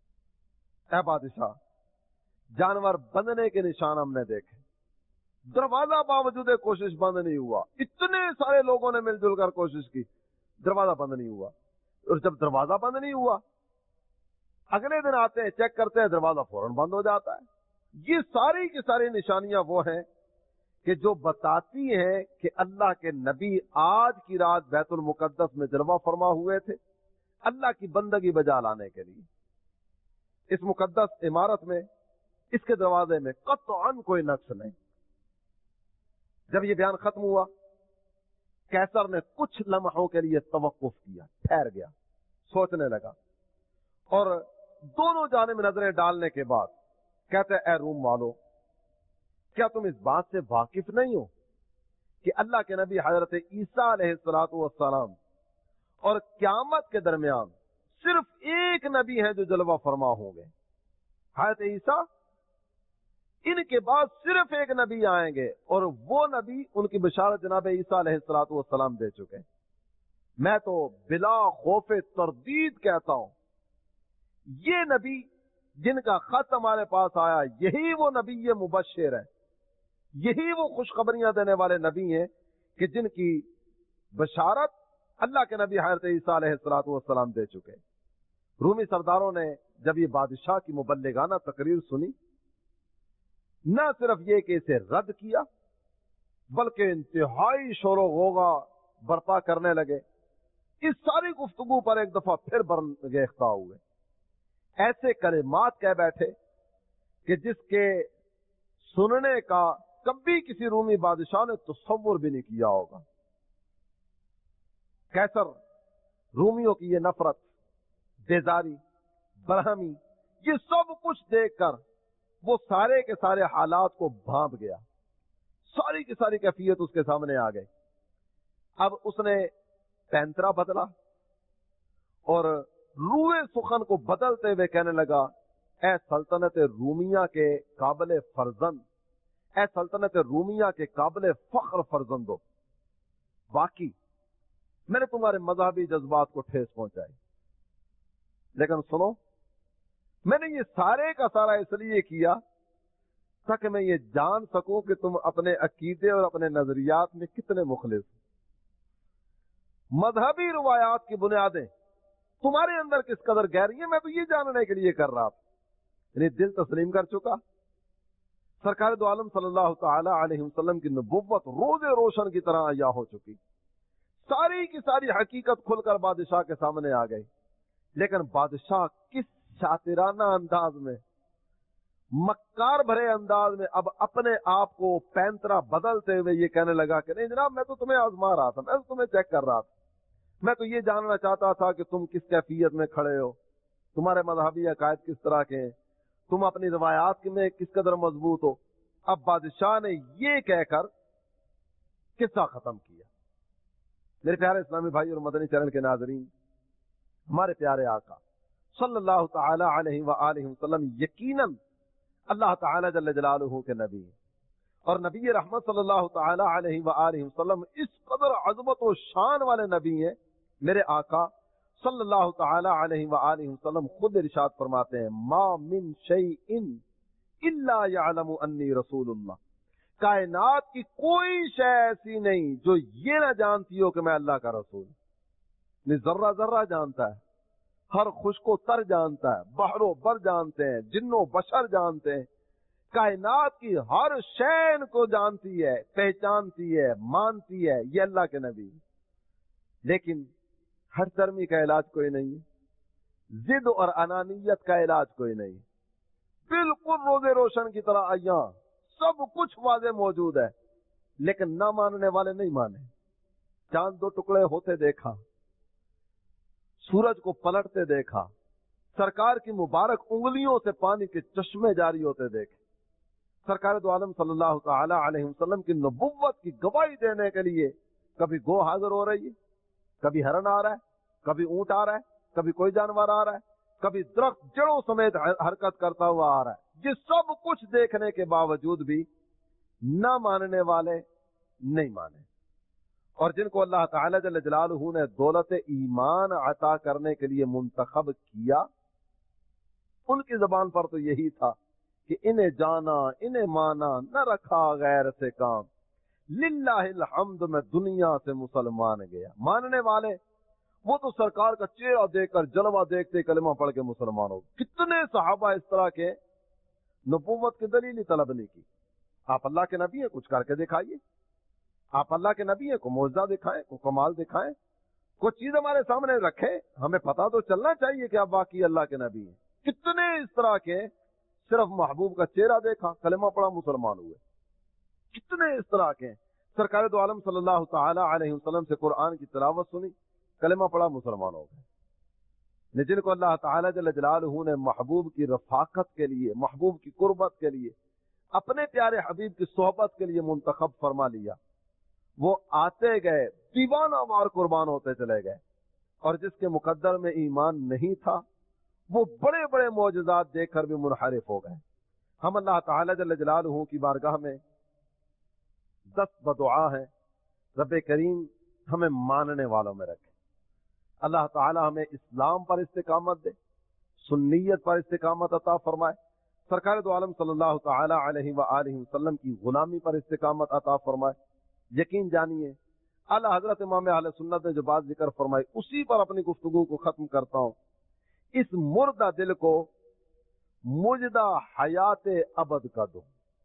ऐ बादशाह, जानवर बंधने के निशान हमने देखे, दरवाजा बावजूद कोशिश बंद नहीं हुआ, इतने सारे लोगों ने मिलजुल कर कोशिश की, दरवाजा बंद नहीं हुआ। और जब दरवाजा बंद नहीं हुआ, अगले दिन आते हैं, चेक करते हैं, दरवाजा फौरन बंद हो जाता है। ये सारी की सारी निशानियां वो हैं कि जो बताती हैं कि अल्लाह के नबी आज की रात बैतुल मुकद्दस में जलवा फरमा हुए थे, अल्लाह की बंदगी बजा लाने के लिए। इस मुकद्दस इमारत में, इसके दरवाजे में कतअन कोई नक्श नहीं। जब ये बयान खत्म हुआ, कैसर ने कुछ लम्हों के लिए तवक्कुफ किया, ठहर गया, सोचने लगा, और दोनों जानिब नजरें डालने के बाद कहते, ऐ रूम वालों, क्या तुम इस बात से वाकिफ नहीं हो कि अल्लाह के नबी हजरत ईसा अलैहिस्सलातु वस्सलाम और क़यामत के दरमियान सिर्फ एक नबी है जो जलवा फरमा होंगे, हजरत ईसा, इनके बाद सिर्फ एक नबी आएंगे, और वो नबी उनकी बशारत जनाब ईसा अलैहिस्सलातु वस्सलाम दे चुके। मैं तो बिला खौफे तरदीद कहता हूं, ये नबी जिनका खत हमारे पास आया, यही वो नबी ये मुबश्शिर है, यही वो खुशखबरियां देने वाले नबी हैं कि जिनकी बशारत अल्लाह के नबी हजरत ईसा अलैहिस्सलातु वस्सलाम दे चुके। रूमी सरदारों ने जब ये बादशाह की मुबल्लिगाना तकरीर सुनी, न सिर्फ ये कि इसे रद्द किया, बल्कि इंतहाई शोरो गोगा बर्पा करने लगे। इस सारी गुफ्तगू पर एक दफा फिर बरगेख्ता हुए, ऐसे कलिमात कह बैठे कि जिसके सुनने का कभी किसी रूमी बादशाह ने तसव्वुर भी नहीं किया होगा। कैसर रूमियों की ये नफरत, बेजारी, बरहमी, ये सब कुछ देखकर वो सारे के सारे हालात को भांप गया, सारी की सारी कैफियत उसके सामने आ गई। अब उसने पैंतरा बदला और रूए सुखन को बदलते हुए कहने लगा, ए सल्तनत रूमिया के काबिल फर्जंद, ए सल्तनत रूमिया के काबिल फख्र फर्जंदो, बाकी मैंने तुम्हारे मजहबी जज्बात को ठेस पहुंचाई, लेकिन सुनो, मैंने ये सारे का सारा इसलिए किया ताकि मैं ये जान सकूं कि तुम अपने अकीदे और अपने नजरियात में कितने मुखलिस। मजहबी रिवायात की बुनियादें तुम्हारे अंदर किस कदर गहरी है, मैं तो ये जानने के लिए कर रहा था। यानी दिल तस्लीम कर चुका, सरकार दो आलम सल्लल्लाहु ताला अलैहि वसल्लम की नबुव्वत रोजे रोशन की तरह आया हो चुकी, सारी की सारी हकीकत खुलकर बादशाह के सामने आ गई। लेकिन बादशाह किस शातिराना अंदाज में, मक्कार भरे अंदाज में अब अपने आप को पैंतरा बदलते हुए ये कहने लगा कि नहीं जनाब, मैं तो तुम्हें आजमा रहा था, मैं तो तुम्हें चेक कर रहा था, मैं तो ये जानना चाहता था कि तुम किस कैफियत में खड़े हो, तुम्हारे मजहबी अकायद किस तरह के हैं, तुम अपनी रवायात में किस कदर मजबूत हो। अब बादशाह ने ये कहकर किस्सा खत्म किया। मेरे प्यारे इस्लामी भाई और मदनी चैनल के नाजरीन, हमारे प्यारे आका सल्लल्लाहु ताला अलैहि व आलिहि वसल्लम यकीनन अल्लाह ताला जल्ल जलालुहु के नबी, और नबी रहमत सल्लल्लाहु ताला अलैहि व आलिहि वसल्लम इस कदर अज़मत व शान वाले नबी हैं। मेरे आका सल्लल्लाहु ताला अलैहि व आलिहि वसल्लम खुद इरशाद फरमाते हैं, मा मिन शैइन इल्ला यअलमु अन्नी रसूलुल्लाह, कायनात की कोई शय ऐसी नहीं जो ये ना जानती हो कि मैं अल्लाह का रसूल। जर्रा जर्रा जानता है, हर खुश को तर जानता है, बहरो बर जानते हैं, जिन्नो बशर जानते हैं کائنات کی ہر شے کو جانتی ہے، پہچانتی ہے، مانتی ہے، یہ اللہ کے نبی۔ لیکن ہر درمی کا علاج کوئی نہیں ہے، ضد اور انانیت کا علاج کوئی نہیں، بالکل روزے روشن کی طرح آیاں سب کچھ واضح موجود ہے، لیکن نہ ماننے والے نہیں مانے۔ چاند دو ٹکڑے ہوتے دیکھا، سورج کو پلٹتے دیکھا، سرکار کی مبارک انگلیوں سے پانی کے چشمے جاری ہوتے دیکھے، سرکار دو عالم صلی اللہ تعالی علیہ وسلم کی نبوت کی گواہی دینے کے لیے کبھی گو حاضر ہو رہی ہے، کبھی ہرن آ رہا ہے، کبھی اونٹ آ رہا ہے، کبھی کوئی جانور آ رہا ہے، کبھی درخت جڑوں سمیت حرکت کرتا ہوا آ رہا ہے۔ یہ سب کچھ دیکھنے کے باوجود بھی نہ ماننے والے نہیں مانے، اور جن کو اللہ تعالی جل جلالہ نے دولت ایمان عطا کرنے کے لیے منتخب کیا، ان کی زبان پر تو یہی تھا کہ انہیں جانا، انہیں مانا، نہ رکھا غیر سے کام، للہ الحمد میں دنیا سے مسلمان گیا۔ ماننے والے وہ تو سرکار کا چہرہ دیکھ کر، جلوہ دیکھتے کلمہ پڑھ کے مسلمان ہو۔ کتنے صحابہ اس طرح کے نبوت کی دلیل طلب نہیں کی۔ آپ اللہ کے نبی ہیں، کچھ کر کے دکھائیے، آپ اللہ کے نبی ہیں، کو معجزہ دکھائیں، کو کمال دکھائیں، کوئی چیز ہمارے سامنے رکھے، ہمیں پتہ تو چلنا چاہیے کہ آپ واقعی اللہ کے نبی ہیں۔ کتنے اس طرح کے صرف محبوب کا چہرہ دیکھا، کلمہ پڑھا، مسلمان ہوئے۔ کتنے اس طرح کے سرکار دو عالم صلی اللہ تعالی علیہ وسلم سے قرآن کی تلاوت سنی، کلمہ پڑھا، مسلمان ہو گئے۔ جن کو اللہ تعالی جل جلالہ نے محبوب کی رفاقت کے لیے، محبوب کی قربت کے لیے، اپنے پیارے حبیب کی صحبت کے لیے منتخب فرما لیا، وہ آتے گئے، دیوانہ وار قربان ہوتے چلے گئے، اور جس کے مقدر میں ایمان نہیں تھا وہ بڑے بڑے معجزات دیکھ کر بھی منحرف ہو گئے۔ ہم اللہ تعالی جل جلالہ کی بارگاہ میں دست بدعا ہیں، رب کریم ہمیں ماننے والوں میں رکھے، اللہ تعالی ہمیں اسلام پر استقامت دے، سنیت پر استقامت عطا فرمائے، سرکار دو عالم صلی اللہ تعالی علیہ وآلہ وسلم کی غلامی پر استقامت عطا فرمائے۔ یقین جانیے اعلیٰ حضرت امام اہل سنت نے جو بات ذکر فرمائی، اسی پر اپنی گفتگو کو ختم کرتا ہوں۔ اس مردہ دل کو مجدہ حیات ابد کا دو،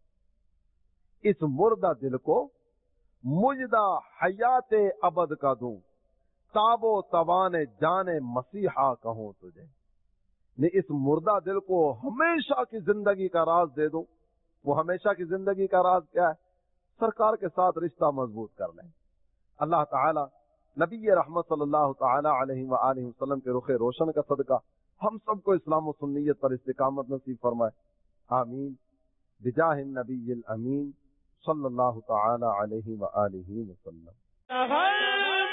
اس مردہ دل کو مجدہ حیات ابد کا دوں، تاب و توان جان مسیحا کہوں تجھے، نے اس مردہ دل کو ہمیشہ کی زندگی کا راز دے دوں۔ وہ ہمیشہ کی زندگی کا راز کیا ہے؟ سرکار کے ساتھ رشتہ مضبوط کر لیں۔ اللہ تعالی نبی رحمت صلی اللہ تعالی علیہ وآلہ وسلم کے رخ روشن کا صدقہ ہم سب کو اسلام و سنیت پر استقامت نصیب فرمائے، آمین، بجاہ النبی الامین صلی اللہ تعالی علیہ وآلہ وسلم۔